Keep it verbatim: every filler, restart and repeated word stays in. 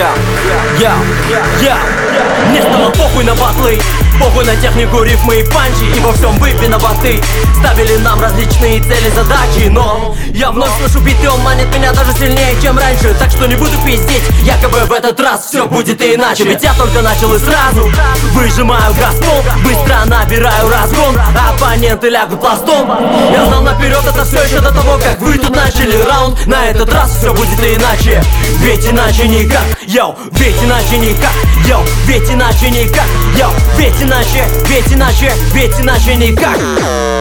Я, я, я. Мне стало похуй на батлы, похуй на технику, рифмы и панчи. И во всем вы виноваты. Ставили нам различные цели, задачи, но я вновь слышу биты, он манит меня даже сильнее, чем раньше. Так что не буду пиздеть, якобы в этот раз все будет иначе. Ведь я только начал и сразу выжимаю газпол, быстро набираю разгон, а оппоненты лягут пластом. Я знал наперед это все еще до того, как вы тут начали раунд. На этот раз все будет иначе, ведь иначе никак. Йоу, ведь иначе никак. Йоу, ведь иначе никак. Йоу, ведь иначе, ведь иначе, ведь иначе никак.